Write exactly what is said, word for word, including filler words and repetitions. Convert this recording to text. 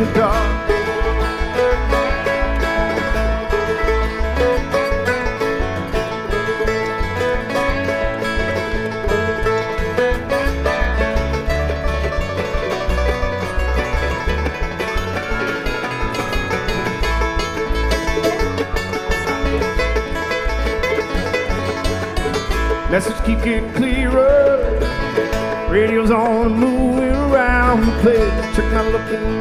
the dark. Message keep getting clearer. Radio's on, moving around the place. Check my looking.